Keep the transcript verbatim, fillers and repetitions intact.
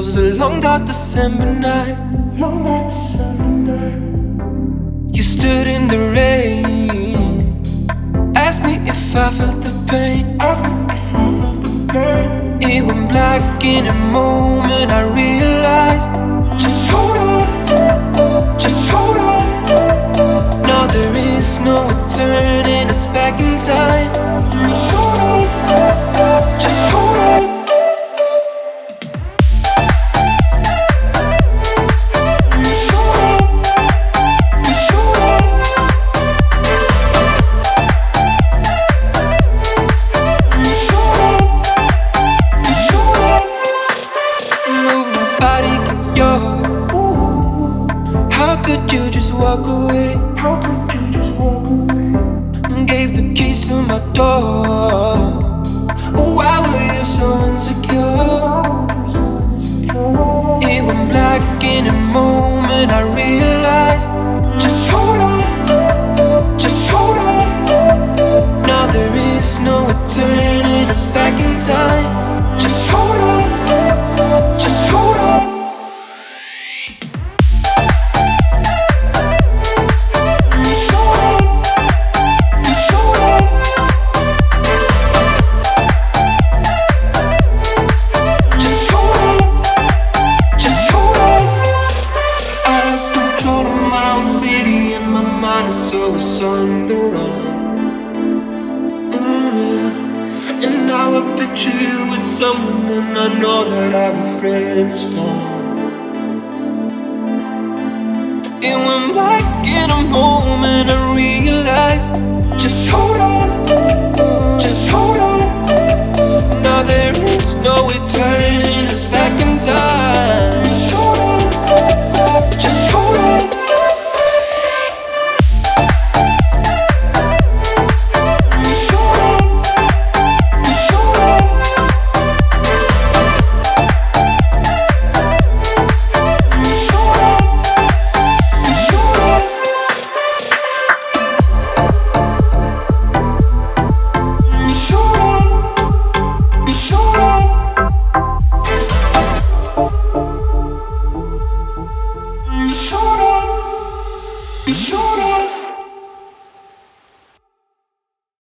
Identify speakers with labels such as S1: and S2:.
S1: was a long dark December night.
S2: Long dark December night.
S1: You stood in the rain, asked me if I felt the pain.
S2: Ask me if I felt the pain.
S1: It went black in a moment. I realized, just hold on, just hold on. Now there is no turning us back in time. Just hold on, just hold on. You just walk away.
S2: How could you just walk away?
S1: Gave the keys to my door. Why were you so insecure? It went black in a moment. I realized, just hold on, just hold on. Now there is no turning us back in time. Just hold on, just hold on. So it's on the run. mm. And now I picture you with someone, and I know that our friend is gone. It went black in a moment. I realized, just hold on, just hold on. Now there is no way turning us back in time.